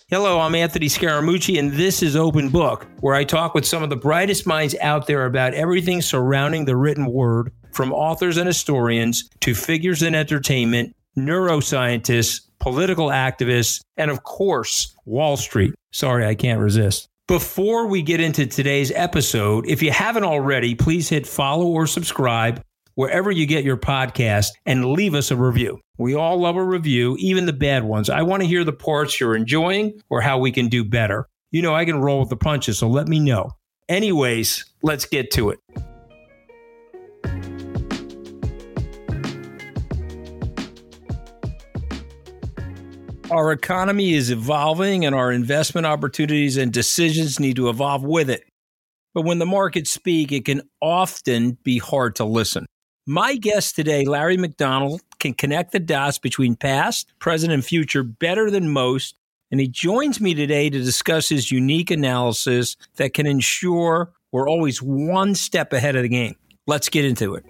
Hello, I'm Anthony Scaramucci, and this is Open Book, where I talk with some of the brightest minds out there about everything surrounding the written word, from authors and historians to figures in entertainment, neuroscientists, political activists, and of course, Wall Street. Sorry, I can't resist. Before we get into today's episode, if you haven't already, please hit follow or subscribe wherever you get your podcast and leave us a review. We all love a review, even the bad ones. I want to hear the parts you're enjoying or how we can do better. You know, I can roll with the punches, so let me know. Anyways, let's get to it. Our economy is evolving and our investment opportunities and decisions need to evolve with it. But when the markets speak, it can often be hard to listen. My guest today, Larry McDonald, can connect the dots between past, present, and future better than most, and he joins me today to discuss his unique analysis that can ensure we're always one step ahead of the game. Let's get into it.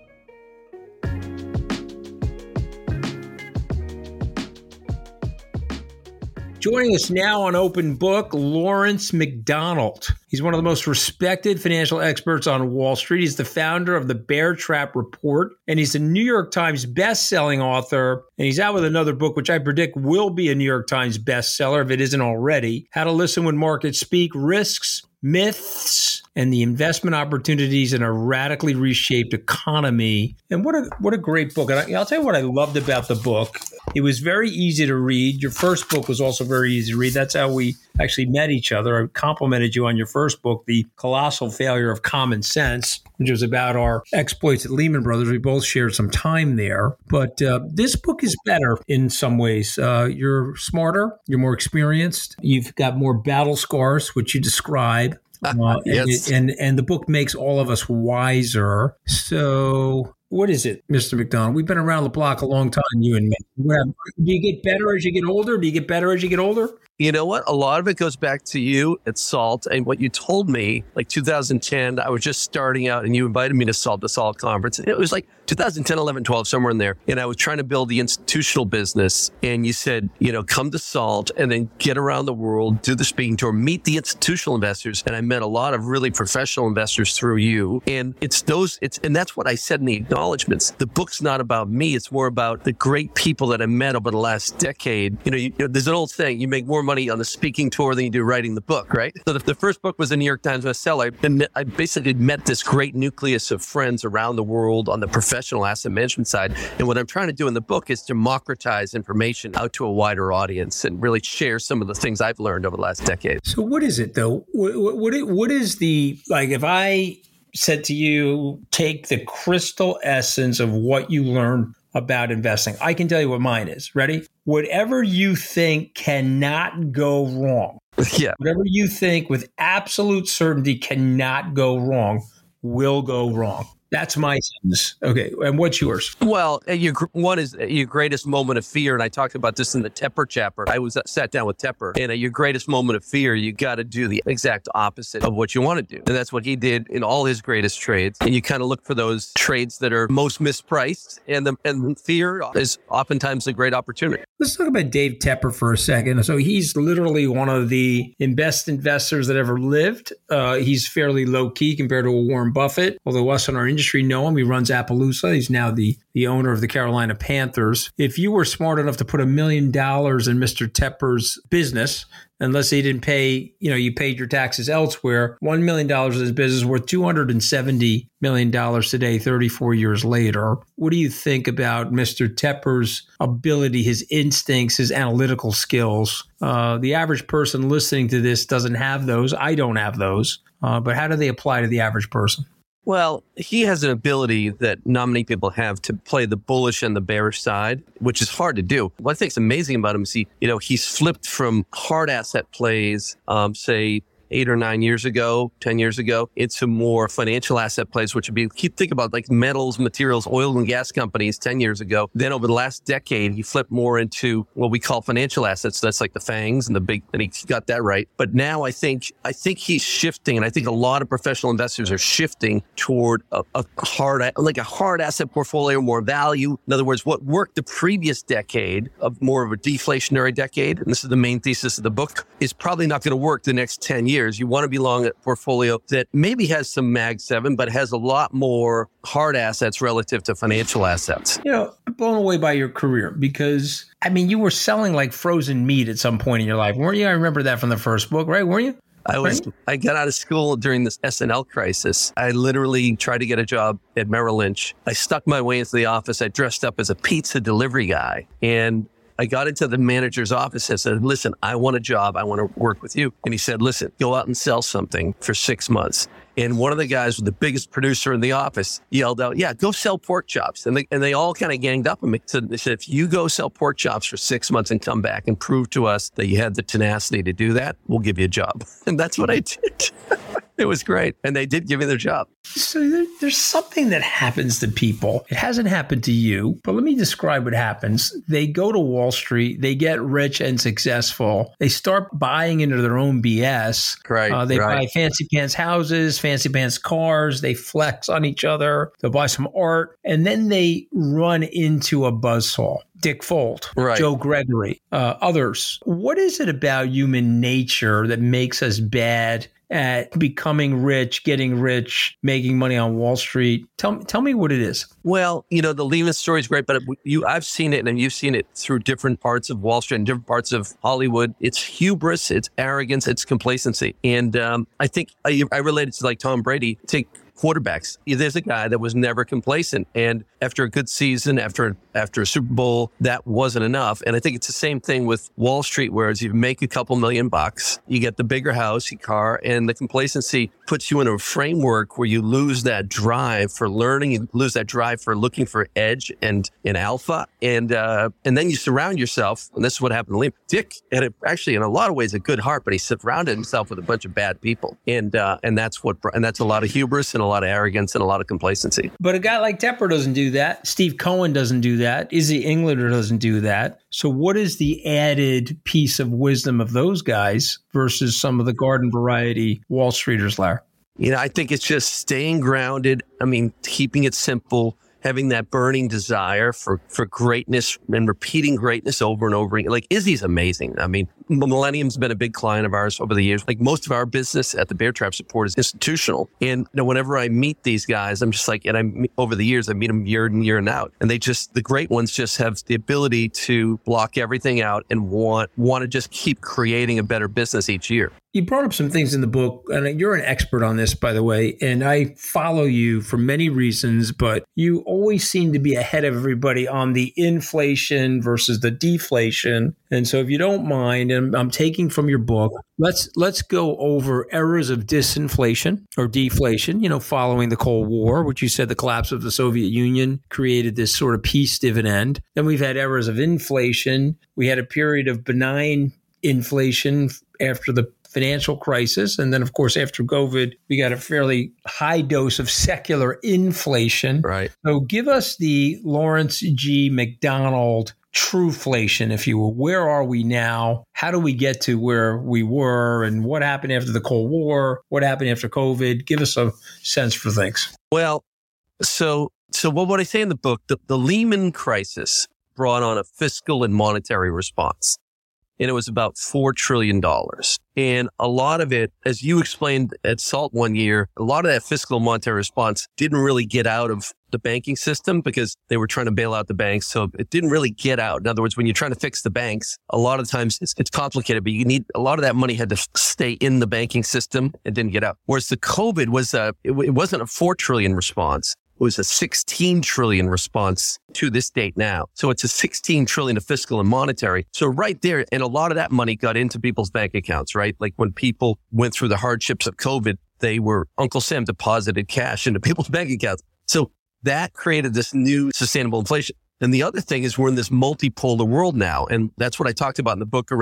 Joining us now on Open Book, Lawrence McDonald. He's one of the most respected financial experts on Wall Street. He's the founder of the Bear Trap Report, and he's a New York Times best-selling author. And he's out with another book, which I predict will be a New York Times bestseller if it isn't already. How to Listen When Markets Speak, Risks, Myths, and the Investment Opportunities in a Radically Reshaped Economy. And what a great book. And I'll tell you what I loved about the book. It was very easy to read. Your first book was also very easy to read. That's how we actually met each other. I complimented you on your first book, The Colossal Failure of Common Sense, which was about our exploits at Lehman Brothers. We both shared some time there. But this book is better in some ways. You're smarter. You're more experienced. You've got more battle scars, which you describe. Yes. And the book makes all of us wiser. So what is it, Mr. McDonald? We've been around the block a long time, you and me. Do you get better as you get older? Do you get better as you get older? You know what? A lot of it goes back to you at SALT and what you told me, like 2010, I was just starting out and you invited me to SALT, the SALT conference. It was like 2010, 11, 12, somewhere in there. And I was trying to build the institutional business. And you said, come to SALT and then get around the world, do the speaking tour, meet the institutional investors. And I met a lot of really professional investors through you. And and that's what I said in the acknowledgments. The book's not about me. It's more about the great people that I met over the last decade. There's an old saying, you make more money on the speaking tour than you do writing the book, right? So the first book was a New York Times bestseller. And I basically met this great nucleus of friends around the world on the professional asset management side. And what I'm trying to do in the book is democratize information out to a wider audience and really share some of the things I've learned over the last decade. So what is it though? What is the, like, if I said to you, take the crystal essence of what you learned about investing, I can tell you what mine is. Ready? Whatever you think cannot go wrong. Yeah. Whatever you think with absolute certainty cannot go wrong will go wrong. That's my sentence. Okay. And what's yours? Well, one is your greatest moment of fear. And I talked about this in the Tepper chapter. I sat down with Tepper, and your greatest moment of fear, you got to do the exact opposite of what you want to do. And that's what he did in all his greatest trades. And you kind of look for those trades that are most mispriced. And fear is oftentimes a great opportunity. Let's talk about Dave Tepper for a second. So he's literally one of the best investors that ever lived. He's fairly low key compared to a Warren Buffett, although us in our industry know him. He runs Appaloosa. He's now the owner of the Carolina Panthers. If you were smart enough to put $1 million in Mr. Tepper's business, unless he didn't pay, you paid your taxes elsewhere, $1 million in his business worth $270 million today, 34 years later. What do you think about Mr. Tepper's ability, his instincts, his analytical skills? The average person listening to this doesn't have those. I don't have those. But how do they apply to the average person? Well, he has an ability that not many people have to play the bullish and the bearish side, which is hard to do. What I think is amazing about him is he's flipped from hard asset plays, say, 8 or 9 years ago, 10 years ago, into more financial asset plays, which would be, think about like metals, materials, oil and gas companies 10 years ago. Then over the last decade, he flipped more into what we call financial assets. So that's like the FANGs and and he got that right. But now I think he's shifting, and I think a lot of professional investors are shifting toward a hard asset portfolio, more value. In other words, what worked the previous decade of more of a deflationary decade, and this is the main thesis of the book, is probably not going to work the next 10 years. You want to be long a portfolio that maybe has some Mag 7, but has a lot more hard assets relative to financial assets. I'm blown away by your career because, you were selling like frozen meat at some point in your life, weren't you? I remember that from the first book, right? Weren't you? I got out of school during this SNL crisis. I literally tried to get a job at Merrill Lynch. I stuck my way into the office. I dressed up as a pizza delivery guy, and I got into the manager's office and said, listen, I want a job. I want to work with you. And he said, listen, go out and sell something for 6 months. And one of the guys, the biggest producer in the office, yelled out, yeah, go sell pork chops. And they all kind of ganged up on me. So they said, if you go sell pork chops for 6 months and come back and prove to us that you had the tenacity to do that, we'll give you a job. And that's what I did. It was great. And they did give me their job. So there's something that happens to people. It hasn't happened to you, but let me describe what happens. They go to Wall Street. They get rich and successful. They start buying into their own BS. Right. They buy fancy pants houses, fancy pants cars. They flex on each other. They'll buy some art. And then they run into a buzzsaw. Dick Folt, right. Joe Gregory, others. What is it about human nature that makes us bad at becoming rich, getting rich, making money on Wall Street? Tell me what it is. Well, the Lehman story is great, but I've seen it, and you've seen it through different parts of Wall Street and different parts of Hollywood. It's hubris, it's arrogance, it's complacency. And I think I relate it to like Tom Brady. Take quarterbacks. There's a guy that was never complacent. And after a good season, after a Super Bowl, that wasn't enough. And I think it's the same thing with Wall Street, whereas you make a couple $1,000,000, you get the bigger house, your car, and the complacency puts you in a framework where you lose that drive for learning, you lose that drive for looking for edge and alpha. And then you surround yourself, and this is what happened to Liam. Dick had actually, in a lot of ways, a good heart, but he surrounded himself with a bunch of bad people. And that's a lot of hubris and a lot of arrogance and a lot of complacency. But a guy like Tepper doesn't do that. Steve Cohen doesn't do that. Izzy Englander doesn't do that. So what is the added piece of wisdom of those guys versus some of the garden variety Wall Streeters, Larry? I think it's just staying grounded. Keeping it simple, having that burning desire for greatness and repeating greatness over and over again. Like Izzy's amazing. Millennium's been a big client of ours over the years. Like most of our business at the Bear Trap Support is institutional. And whenever I meet these guys, I'm just like, over the years, I meet them year in, year and out. And the great ones just have the ability to block everything out and want to just keep creating a better business each year. You brought up some things in the book, and you're an expert on this, by the way, and I follow you for many reasons, but you always seem to be ahead of everybody on the inflation versus the deflation. And so if you don't mind, and I'm taking from your book, let's go over eras of disinflation or deflation, following the Cold War, which you said the collapse of the Soviet Union created this sort of peace dividend. Then we've had eras of inflation. We had a period of benign inflation after the financial crisis. And then, of course, after COVID, we got a fairly high dose of secular inflation. Right. So give us the Lawrence G. McDonald trueflation, if you will. Where are we now? How do we get to where we were? And what happened after the Cold War? What happened after COVID? Give us a sense for things. Well, so what I say in the book, the Lehman crisis brought on a fiscal and monetary response. And it was about $4 trillion. And a lot of it, as you explained at SALT one year, a lot of that fiscal and monetary response didn't really get out of the banking system because they were trying to bail out the banks. So it didn't really get out. In other words, when you're trying to fix the banks, a lot of times it's complicated, but you need a lot of that money had to stay in the banking system and didn't get out. Whereas the COVID was it wasn't a 4 trillion response. It was a 16 trillion response to this date now. So it's a 16 trillion of fiscal and monetary. So right there, and a lot of that money got into people's bank accounts, right? Like when people went through the hardships of COVID, Uncle Sam deposited cash into people's bank accounts. So that created this new sustainable inflation. And the other thing is we're in this multipolar world now. And that's what I talked about in the book around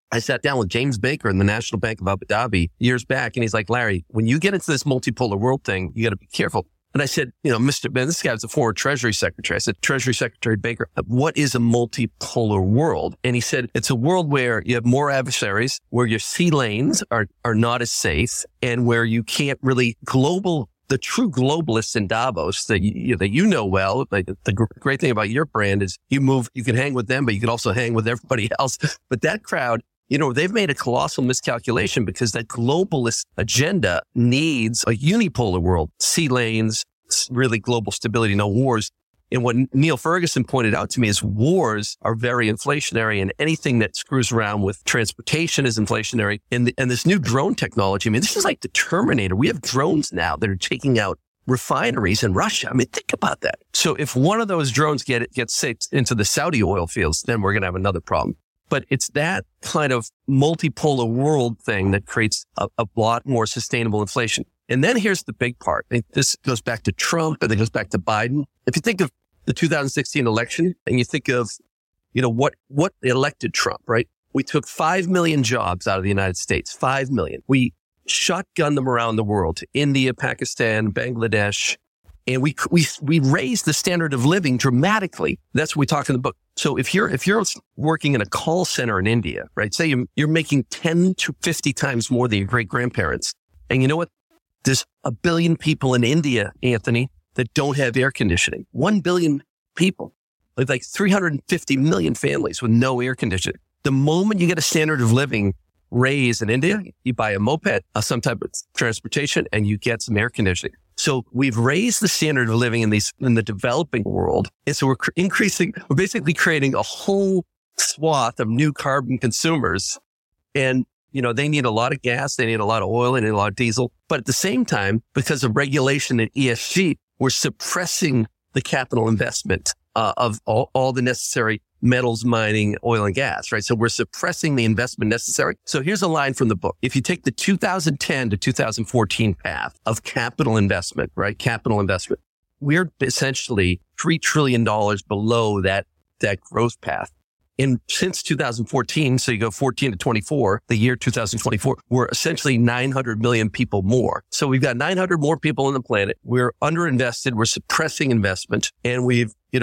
I sat down with James Baker in the National Bank of Abu Dhabi years back, and he's like, Larry, when you get into this multipolar world thing, you got to be careful. And I said, Mr. Ben, this guy was a former Treasury Secretary. I said, Treasury Secretary Baker, what is a multipolar world? And he said, it's a world where you have more adversaries, where your sea lanes are not as safe, and where you can't really the true globalists in Davos that you know well. Like the great thing about your brand is you can hang with them, but you can also hang with everybody else. But that crowd, they've made a colossal miscalculation because that globalist agenda needs a unipolar world, sea lanes, really global stability, no wars. And what Neil Ferguson pointed out to me is wars are very inflationary, and anything that screws around with transportation is inflationary. And this new drone technology, this is like the Terminator. We have drones now that are taking out refineries in Russia. Think about that. So if one of those drones gets sick into the Saudi oil fields, then we're going to have another problem. But it's that kind of multipolar world thing that creates a lot more sustainable inflation. And then here's the big part. This goes back to Trump and it goes back to Biden. If you think of the 2016 election and you think of, what elected Trump, right? We took 5 million jobs out of the United States, 5 million. We shotgunned them around the world to India, Pakistan, Bangladesh. And we raised the standard of living dramatically. That's what we talk in the book. So if you're working in a call center in India, right? Say you're making 10 to 50 times more than your great grandparents. And you know what? There's 1 billion people in India, Anthony, that don't have air conditioning. 1 billion people, like 350 million families with no air conditioning. The moment you get a standard of living raised in India, you buy a moped, some type of transportation, and you get some air conditioning. So we've raised the standard of living in the developing world. And so we're basically creating a whole swath of new carbon consumers. And, they need a lot of gas, they need a lot of oil, they need a lot of diesel. But at the same time, because of regulation and ESG, we're suppressing the capital investment of all the necessary metals, mining, oil and gas, right? So we're suppressing the investment necessary. So here's a line from the book. If you take the 2010 to 2014 path of capital investment, right? Capital investment, we're essentially $3 trillion below that growth path. And since 2014, so you go 14 to 24, the year 2024, we're essentially 900 million people more. So we've got 900 more people on the planet. We're underinvested. We're suppressing investment, and we're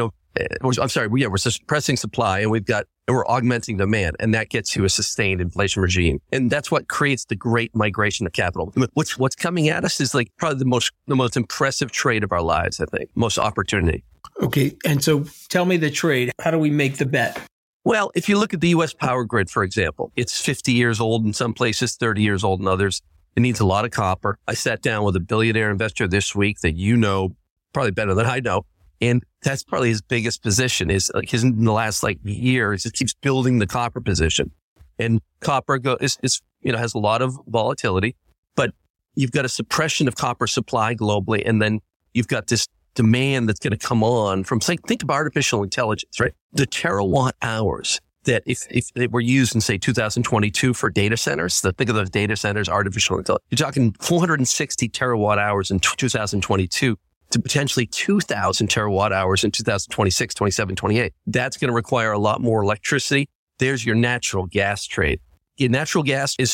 suppressing supply, and we're augmenting demand, and that gets you a sustained inflation regime. And that's what creates the great migration of capital. What's coming at us is like probably the most impressive trade of our lives, I think, most opportunity. Okay. And so tell me the trade. How do we make the bet? Well, if you look at the U.S. power grid, for example, it's 50 years old in some places, 30 years old in others. It needs a lot of copper. I sat down with a billionaire investor this week that probably better than I know. And that's probably his biggest position is like in the last year, he just keeps building the copper position. And copper has a lot of volatility, but you've got a suppression of copper supply globally. And then you've got this demand that's going to come on from, think of artificial intelligence, right? The terawatt hours that if they were used in, say, 2022 for data centers, think of those data centers, artificial intelligence, you're talking 460 terawatt hours in 2022 to potentially 2,000 terawatt hours in 2026, 27, 28. That's going to require a lot more electricity. There's your natural gas trade. Your natural gas is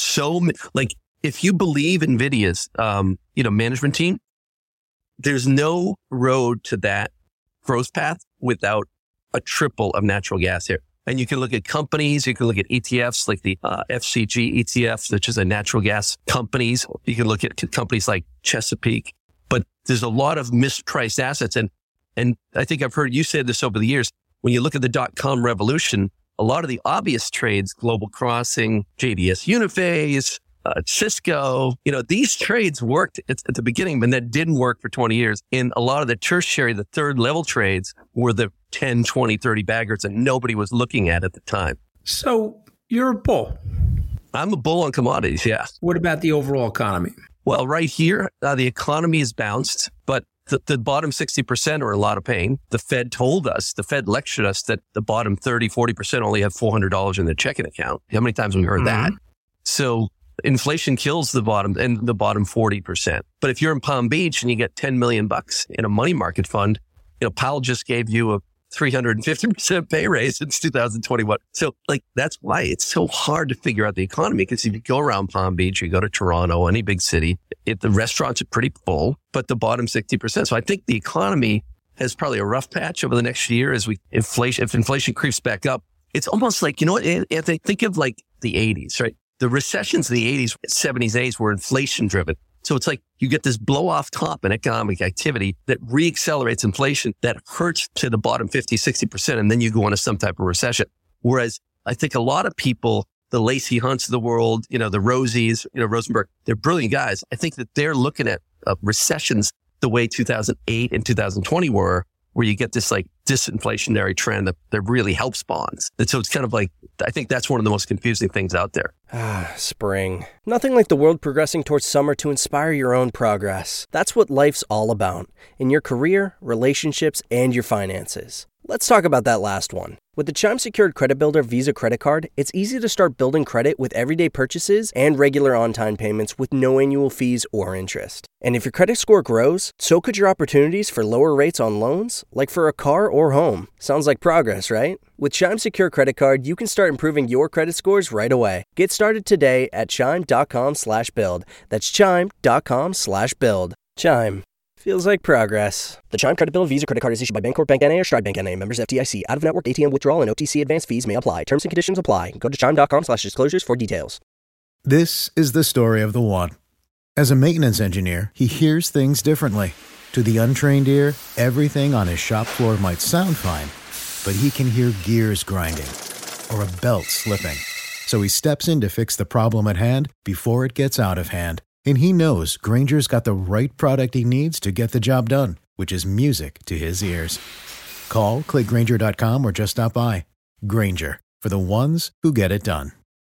if you believe NVIDIA's, management team, there's no road to that growth path without a triple of natural gas here. And you can look at companies, you can look at ETFs like the FCG ETF, which is a natural gas companies. You can look at companies like Chesapeake, but there's a lot of mispriced assets. And I think I've heard you say this over the years. When you look at the .com revolution, a lot of the obvious trades, Global Crossing, JDS Uniphase, Cisco, these trades worked at the beginning, but that didn't work for 20 years. And a lot of the tertiary, the third level trades were the 10, 20, 30 baggers that nobody was looking at the time. So you're a bull. I'm a bull on commodities, yeah. What about the overall economy? Well, right here, the economy has bounced, but the bottom 60% are in a lot of pain. The Fed lectured us that the bottom 30, 40% only have $400 in their checking account. How many times have we heard that? So inflation kills the bottom 40%. But if you're in Palm Beach and you get $10 million in a money market fund, Powell just gave you a 350% pay raise since 2021. So like, that's why it's so hard to figure out the economy. Because if you go around Palm Beach, you go to Toronto, any big city, the restaurants are pretty full, but the bottom 60%. So I think the economy has probably a rough patch over the next year if inflation creeps back up. It's almost like, you know what, Anthony, think of like the 80s, right? The recessions of the 80s, 70s, 80s were inflation driven. So it's like you get this blow off top in economic activity that reaccelerates inflation that hurts to the bottom 50, 60%. And then you go into some type of recession. Whereas I think a lot of people, the Lacey Hunts of the world, the Rosies, Rosenberg, they're brilliant guys. I think that they're looking at recessions the way 2008 and 2020 were, where you get this like disinflationary trend that really helps bonds. And so it's kind of like, I think that's one of the most confusing things out there. Spring. Nothing like the world progressing towards summer to inspire your own progress. That's what life's all about, in your career, relationships, and your finances. Let's talk about that last one. With the Chime Secured Credit Builder Visa Credit Card, it's easy to start building credit with everyday purchases and regular on-time payments with no annual fees or interest. And if your credit score grows, so could your opportunities for lower rates on loans, like for a car or home. Sounds like progress, right? With Chime Secure Credit Card, you can start improving your credit scores right away. Get started today at chime.com/build. That's chime.com/build. Chime. Feels like progress. The Chime Credit Builder Visa Credit Card is issued by Bancorp Bank N.A. or Stride Bank N.A. Members FDIC. Out-of-network ATM withdrawal and OTC advance fees may apply. Terms and conditions apply. Go to chime.com/disclosures for details. This is the story of the one. As a maintenance engineer, he hears things differently. To the untrained ear, everything on his shop floor might sound fine, but he can hear gears grinding or a belt slipping. So he steps in to fix the problem at hand before it gets out of hand. And he knows Grainger's got the right product he needs to get the job done, which is music to his ears. Call, click Grainger.com, or just stop by. Grainger, for the ones who get it done.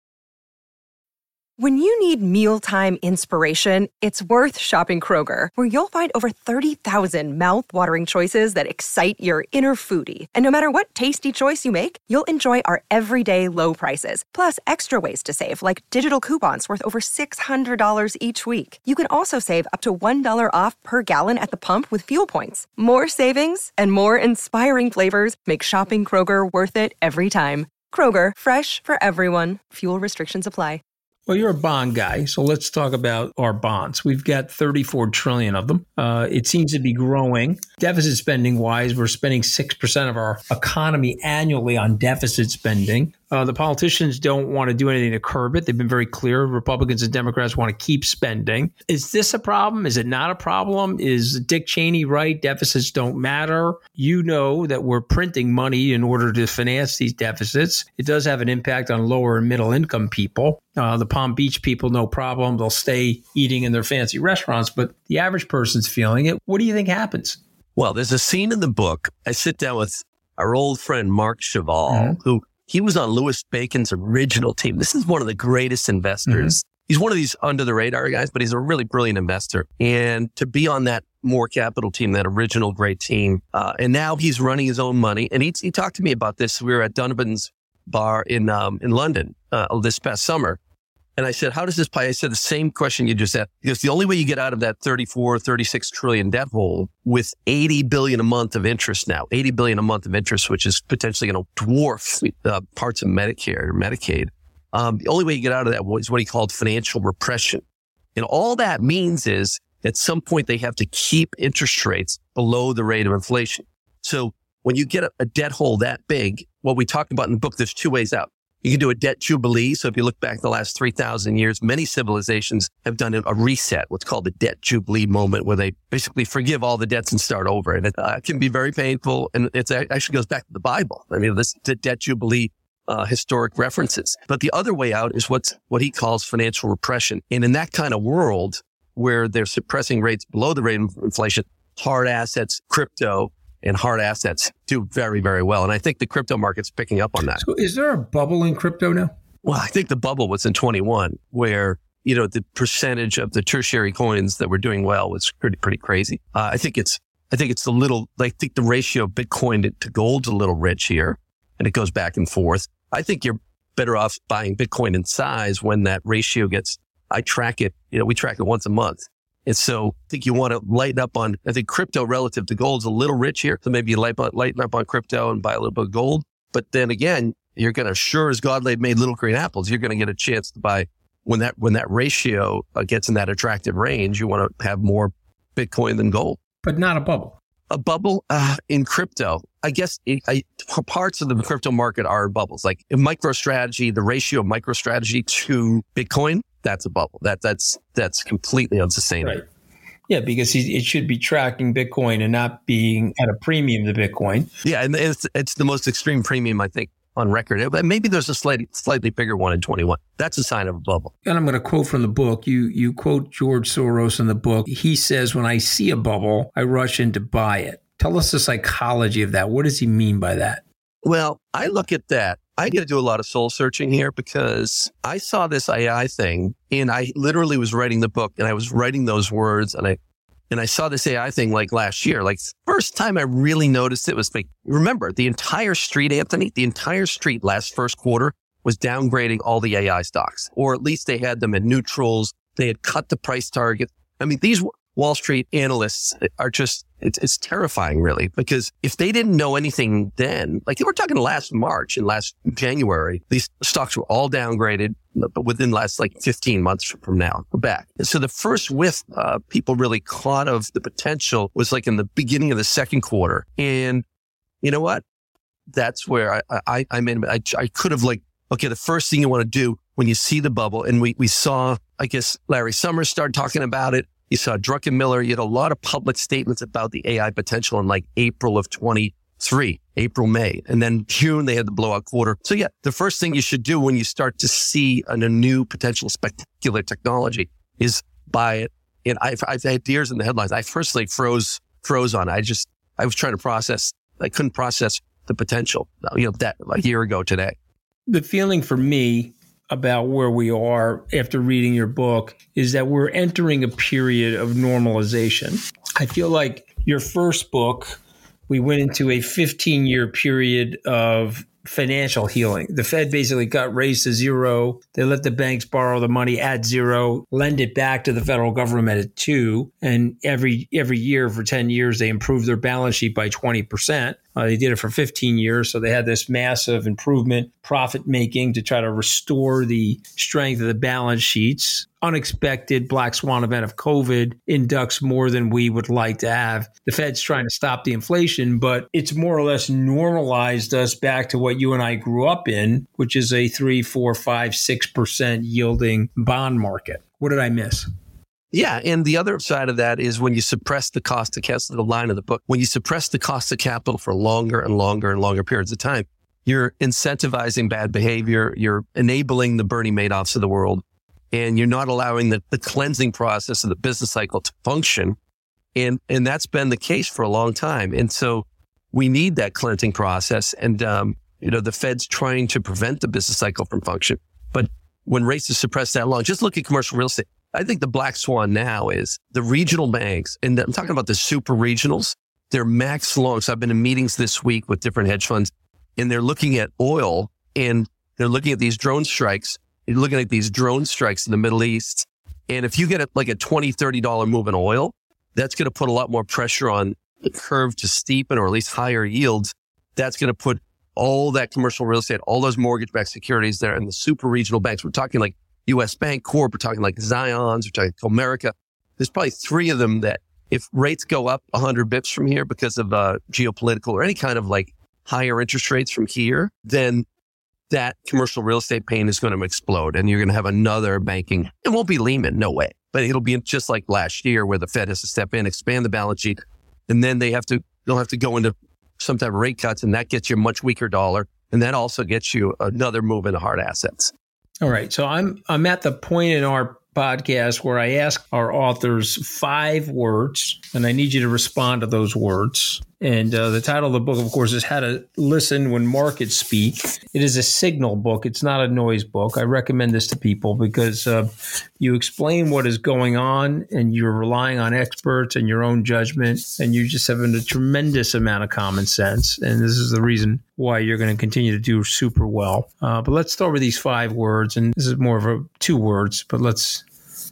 When you need mealtime inspiration, it's worth shopping Kroger, where you'll find over 30,000 mouth-watering choices that excite your inner foodie. And no matter what tasty choice you make, you'll enjoy our everyday low prices, plus extra ways to save, like digital coupons worth over $600 each week. You can also save up to $1 off per gallon at the pump with fuel points. More savings and more inspiring flavors make shopping Kroger worth it every time. Kroger, fresh for everyone. Fuel restrictions apply. Well, you're a bond guy, so let's talk about our bonds. We've got 34 trillion of them. It seems to be growing. Deficit spending wise, we're spending 6% of our economy annually on deficit spending. The politicians don't want to do anything to curb it. They've been very clear. Republicans and Democrats want to keep spending. Is this a problem? Is it not a problem? Is Dick Cheney right? Deficits don't matter. You know that we're printing money in order to finance these deficits. It does have an impact on lower and middle income people. The Palm Beach people, no problem. They'll stay eating in their fancy restaurants, but the average person's feeling it. What do you think happens? Well, there's a scene in the book. I sit down with our old friend, Mark Cheval, who he was on Louis Bacon's original team. This is one of the greatest investors. He's one of these under the radar guys, but he's a really brilliant investor. And to be on that More Capital team, that original great team, and now he's running his own money. And he talked to me about this. We were at Donovan's bar in London this past summer. And I said, how does this play? I said the same question you just asked. Because the only way you get out of that 34, 36 trillion debt hole with 80 billion a month of interest now, 80 billion a month of interest, which is potentially going to dwarf parts of Medicare or Medicaid. The only way you get out of that is what he called financial repression. And all that means is at some point they have to keep interest rates below the rate of inflation. So when you get a debt hole that big, what we talked about in the book, there's two ways out. You can do a debt jubilee. So if you look back the last 3,000 years, many civilizations have done a reset, what's called the debt jubilee moment, where they basically forgive all the debts and start over. And it can be very painful. And it actually goes back to the Bible. I mean, this the debt jubilee historic references. But the other way out is what he calls financial repression. And in that kind of world where they're suppressing rates below the rate of inflation, hard assets, crypto, and hard assets do very, very well. And I think the crypto market's picking up on that. So is there a bubble in crypto now? Well, I think the bubble was in 21, where, the percentage of the tertiary coins that were doing well was pretty crazy. I think the ratio of Bitcoin to gold's a little rich here, and it goes back and forth. I think you're better off buying Bitcoin in size when that ratio I track it, we track it once a month. And so I think you want to lighten up on, I think crypto relative to gold is a little rich here. So maybe you lighten up on crypto and buy a little bit of gold. But then again, you're going to, sure as God made little green apples, you're going to get a chance to buy when that ratio gets in that attractive range. You want to have more Bitcoin than gold. But not a bubble. A bubble in crypto. I guess parts of the crypto market are bubbles. Like in MicroStrategy, the ratio of MicroStrategy to Bitcoin, that's a bubble. That's completely unsustainable. Right. Yeah, because it should be tracking Bitcoin and not being at a premium to Bitcoin. Yeah, and it's the most extreme premium, I think, on record. But maybe there's a slightly bigger one in 21. That's a sign of a bubble. And I'm going to quote from the book. You quote George Soros in the book. He says, when I see a bubble, I rush in to buy it. Tell us the psychology of that. What does he mean by that? Well, I look at that. I got to do a lot of soul searching here because I saw this AI thing and I literally was writing the book and I was writing those words and I saw this AI thing like last year. Like first time I really noticed it was like, remember the entire street, Anthony, the entire street last first quarter was downgrading all the AI stocks, or at least they had them at neutrals. They had cut the price target. I mean, these Wall Street analysts are just, it's terrifying really, because if they didn't know anything then, like we're talking last March and last January, these stocks were all downgraded, but within the last like 15 months from now, we're back. And so the first whiff people really caught of the potential was like in the beginning of the second quarter. And you know what? That's where I could have like, okay, the first thing you want to do when you see the bubble, and we saw, I guess, Larry Summers started talking about it. You saw Druckenmiller. You had a lot of public statements about the AI potential in like April of 23, April, May. And then June, they had the blowout quarter. So yeah, the first thing you should do when you start to see a new potential spectacular technology is buy it. And I've had deers in the headlines. I first like froze on it. I was trying to process. I couldn't process the potential, that a year ago today. The feeling for me about where we are after reading your book is that we're entering a period of normalization. I feel like your first book, we went into a 15-year period of financial healing. The Fed basically got raised to zero. They let the banks borrow the money at zero, lend it back to the federal government at 2%. And every year for 10 years, they improved their balance sheet by 20%. They did it for 15 years. So they had this massive improvement, profit making to try to restore the strength of the balance sheets. Unexpected black swan event of COVID inducts more than we would like to have. The Fed's trying to stop the inflation, but it's more or less normalized us back to what you and I grew up in, which is a 3, 4, 5, 6% yielding bond market. What did I miss? Yeah. And the other side of that is when you suppress the cost of capital, the line of the book, when you suppress the cost of capital for longer and longer and longer periods of time, you're incentivizing bad behavior. You're enabling the Bernie Madoffs of the world, and you're not allowing the cleansing process of the business cycle to function. And that's been the case for a long time. And so we need that cleansing process. And, the Fed's trying to prevent the business cycle from function. But when rates are suppressed that long, just look at commercial real estate. I think the black swan now is the regional banks, and I'm talking about the super regionals. They're max long. So I've been in meetings this week with different hedge funds, and they're looking at oil, and they're looking at these drone strikes. You're looking at these drone strikes in the Middle East. And if you get like a $20, $30 move in oil, that's going to put a lot more pressure on the curve to steepen or at least higher yields. That's going to put all that commercial real estate, all those mortgage-backed securities there, and the super regional banks. We're talking like U.S. Bank Corp. We're talking like Zions. We're talking Comerica. There's probably 3 of them that if rates go up 100 bips from here because of geopolitical or any kind of like higher interest rates from here, then that commercial real estate pain is going to explode, and you're going to have another banking. It won't be Lehman, no way, but it'll be just like last year where the Fed has to step in, expand the balance sheet, and then they'll have to go into some type of rate cuts, and that gets you a much weaker dollar, and that also gets you another move into hard assets. All right. So I'm at the point in our podcast where I ask our authors 5 words, and I need you to respond to those words. And the title of the book, of course, is How to Listen When Markets Speak. It is a signal book. It's not a noise book. I recommend this to people because you explain what is going on, and you're relying on experts and your own judgment, and you just have a tremendous amount of common sense. And this is the reason why you're going to continue to do super well. But let's start with these 5 words, and this is more of 2 words, but let's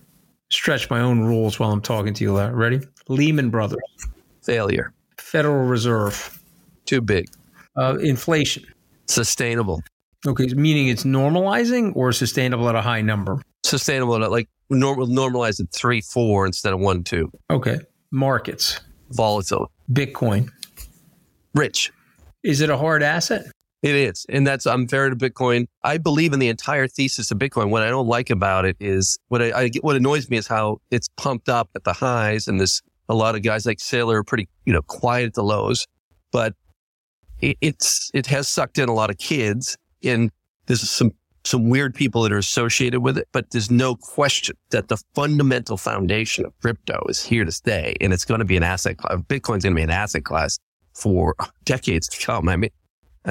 stretch my own rules while I'm talking to you, Larry. Ready? Lehman Brothers. Failure. Federal Reserve. Too big. Inflation. Sustainable. Okay, meaning it's normalizing or sustainable at a high number? Sustainable at like normalize at 3, 4 instead of 1, 2. Okay. Markets. Volatile. Bitcoin. Rich. Is it a hard asset? It is. And I'm fair to Bitcoin. I believe in the entire thesis of Bitcoin. What I don't like about it is what annoys me is how it's pumped up at the highs. And there's a lot of guys like Saylor are pretty, quiet at the lows, but it has sucked in a lot of kids, and there's some weird people that are associated with it, but there's no question that the fundamental foundation of crypto is here to stay. And it's going to be an asset class. Bitcoin's going to be an asset class for decades to come. I mean,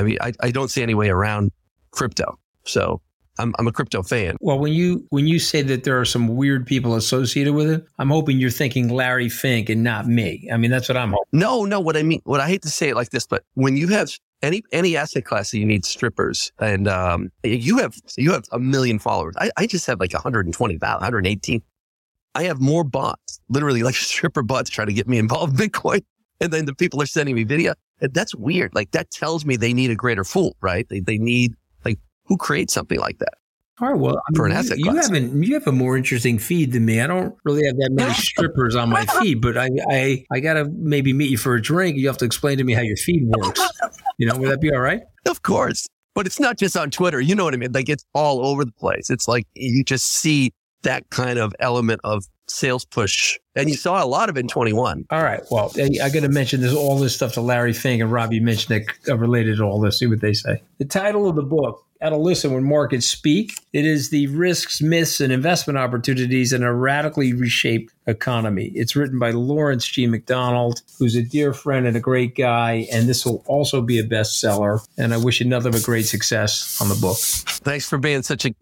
I don't see any way around crypto. So I'm a crypto fan. Well, when you say that there are some weird people associated with it, I'm hoping you're thinking Larry Fink and not me. I mean, that's what I'm hoping. No, what I mean, I hate to say it like this, but when you have any asset class that you need strippers, and you have 1 million followers. I just have like 120,000, 118. I have more bots, literally like stripper bots trying to get me involved in Bitcoin. And then the people are sending me video. And that's weird. Like that tells me they need a greater fool, right? They need, like, who creates something like that? All right. Well, for an asset class. You have a more interesting feed than me. I don't really have that many strippers on my feed, but I got to maybe meet you for a drink. You have to explain to me how your feed works. Would that be all right? Of course. But it's not just on Twitter. You know what I mean? Like it's all over the place. It's like you just see that kind of element of sales push. And you saw a lot of it in 21. All right. Well, I got to mention all this stuff to Larry Fink and Rob. You mentioned it related to all this. See what they say. The title of the book, How to Listen When Markets Speak. It is The Risks, Myths, and Investment Opportunities in a Radically Reshaped Economy. It's written by Lawrence G. McDonald, who's a dear friend and a great guy. And this will also be a bestseller. And I wish you nothing but great success on the book. Thanks for being such a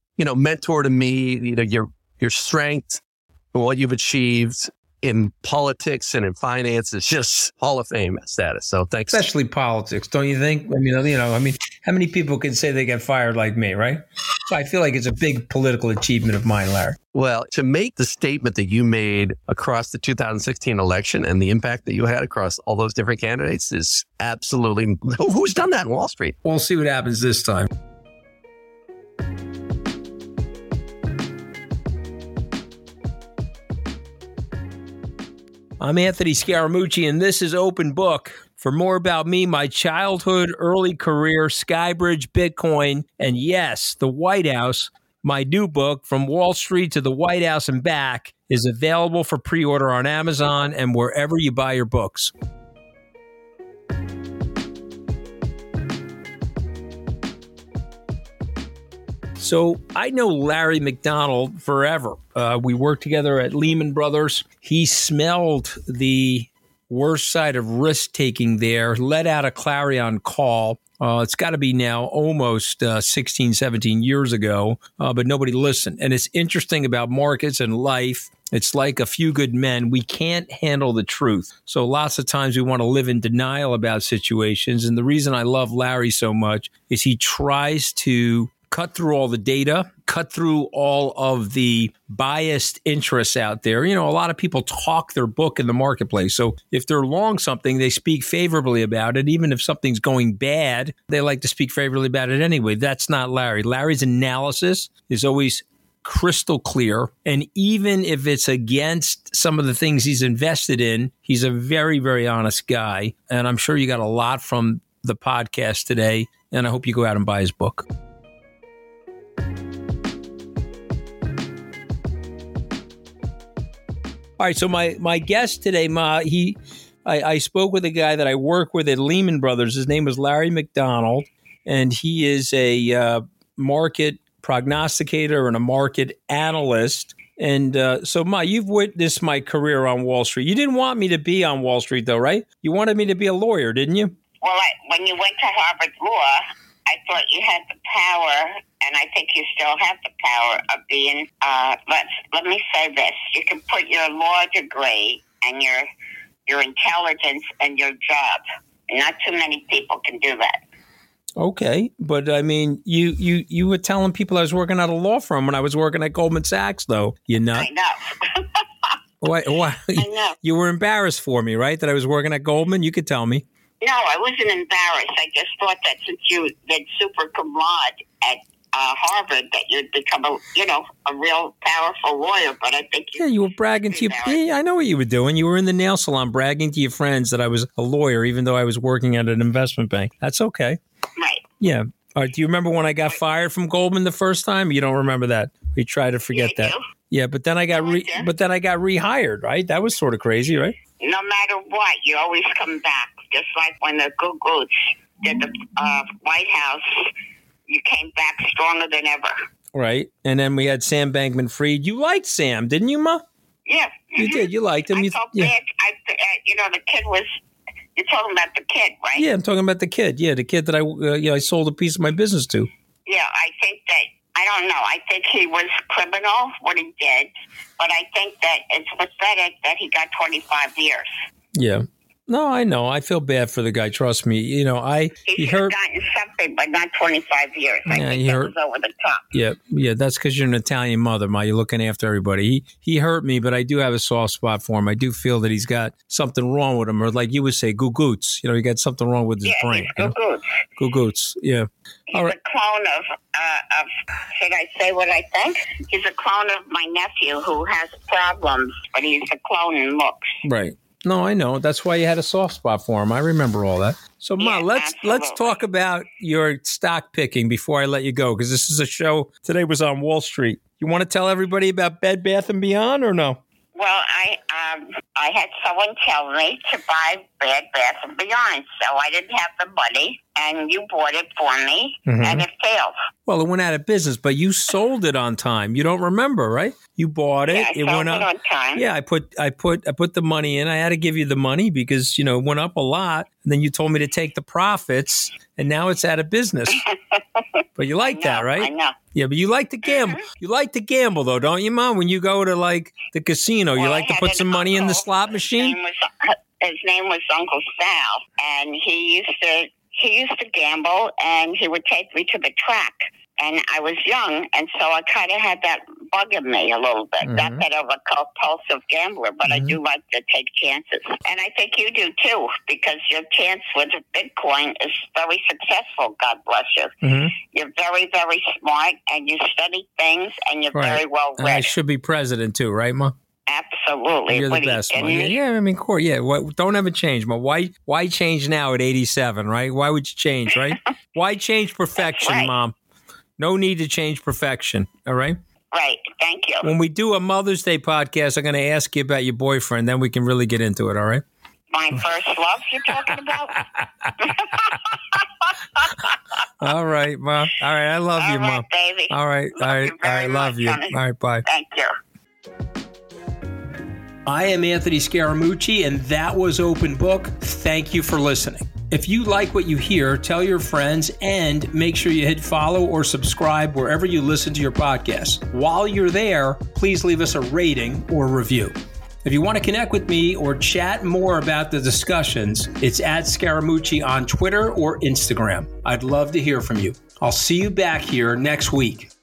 mentor to me. Your strength and what you've achieved in politics and in finance is just Hall of Fame status. So thanks. Especially politics, don't you think? I mean, how many people can say they get fired like me, right? So I feel like it's a big political achievement of mine, Larry. Well, to make the statement that you made across the 2016 election and the impact that you had across all those different candidates is absolutely, who's done that in Wall Street? We'll see what happens this time. I'm Anthony Scaramucci, and this is Open Book. For more about me, my childhood, early career, Skybridge, Bitcoin, and yes, the White House, my new book, From Wall Street to the White House and Back, is available for pre-order on Amazon and wherever you buy your books. So I know Larry McDonald forever. We worked together at Lehman Brothers. He smelled the worst side of risk-taking there, let out a clarion call. It's got to be now almost 16, 17 years ago, but nobody listened. And it's interesting about markets and life. It's like a few good men. We can't handle the truth. So lots of times we want to live in denial about situations. And the reason I love Larry so much is he tries to cut through all the data, cut through all of the biased interests out there. A lot of people talk their book in the marketplace. So if they're long something, they speak favorably about it. Even if something's going bad, they like to speak favorably about it anyway. That's not Larry. Larry's analysis is always crystal clear. And even if it's against some of the things he's invested in, he's a very, very honest guy. And I'm sure you got a lot from the podcast today. And I hope you go out and buy his book. All right, so my guest today, I spoke with a guy that I work with at Lehman Brothers. His name was Larry McDonald, and he is a market prognosticator and a market analyst. And so, Ma, you've witnessed my career on Wall Street. You didn't want me to be on Wall Street, though, right? You wanted me to be a lawyer, didn't you? Well, when you went to Harvard Law, I thought you had the power, and I think you still have the power of being, let me say this, you can put your law degree and your intelligence and your job. Not too many people can do that. Okay, but I mean, you were telling people I was working at a law firm when I was working at Goldman Sachs, though. You know. I know. Why? I know. You were embarrassed for me, right? That I was working at Goldman. You could tell me. No, I wasn't embarrassed. I just thought that since you did super cum laude at Harvard, that you'd become a real powerful lawyer. But I think you were bragging to you. Yeah, I know what you were doing. You were in the nail salon bragging to your friends that I was a lawyer, even though I was working at an investment bank. That's okay. Right. Yeah. All right. Do you remember when I got fired from Goldman the first time? You don't remember that. We try to forget that. Do. Yeah, but then I got rehired, right? That was sort of crazy, right? No matter what, you always come back. Just like when the Gugoots did the White House, you came back stronger than ever. Right. And then we had Sam Bankman-Fried. You liked Sam, didn't you, Ma? Yeah. You did. You liked him. I felt bad. The kid was... You're talking about the kid, right? Yeah, I'm talking about the kid. Yeah, the kid that I sold a piece of my business to. Yeah, I think that... I don't know. I think he was criminal, what he did. But I think that it's pathetic that he got 25 years. Yeah. No, I know. I feel bad for the guy. Trust me. He should have gotten something, but not 25 years. I think that was over the top. Yeah. That's because you're an Italian mother, Ma. You're looking after everybody. He hurt me, but I do have a soft spot for him. I do feel that he's got something wrong with him, or like you would say, Gugoots. He got something wrong with his brain. Gugoots. Gugoots. Yeah. He's a clone of. Should I say what I think? He's a clone of my nephew who has problems, but he's a clone in looks. Right. No, I know. That's why you had a soft spot for him. I remember all that. So, Ma, let's talk about your stock picking before I let you go, because this is a show today was on Wall Street. You want to tell everybody about Bed Bath & Beyond or no? Well, I had someone tell me to buy Bed Bath & Beyond, so I didn't have the money, and you bought it for me, and it failed. Well, it went out of business, but you sold it on time. You don't remember, right? You bought it. Yeah, I sold it on time. Yeah, I put the money in. I had to give you the money because, it went up a lot. And then you told me to take the profits, and now it's out of business. But you like that, right? I know. Yeah, but you like to gamble. You like to gamble, though, don't you, Mom? When you go to, the casino, you like to put some money in the slot machine? His name was Uncle Sal, and he used to gamble, and he would take me to the track. And I was young, and so I kind of had that bug in me a little bit. Not that I'm a compulsive gambler, but I do like to take chances. And I think you do, too, because your chance with Bitcoin is very successful, God bless you. You're very, very smart, and you study things, and you're very well read. I should be president, too, right, Ma? Absolutely. You're the best, Ma. Yeah, I mean, Corey, don't ever change, Ma. Why change now at 87, right? Why would you change, right? Why change perfection, right, Mom? No need to change perfection, all right? Right, thank you. When we do a Mother's Day podcast, I'm going to ask you about your boyfriend, then we can really get into it, all right? My first love you're talking about? All right, Ma. All right, I love you, Mom. Baby. All right, I love you. Honey. All right, bye. Thank you. I am Anthony Scaramucci, and that was Open Book. Thank you for listening. If you like what you hear, tell your friends and make sure you hit follow or subscribe wherever you listen to your podcast. While you're there, please leave us a rating or review. If you want to connect with me or chat more about the discussions, it's at Scaramucci on Twitter or Instagram. I'd love to hear from you. I'll see you back here next week.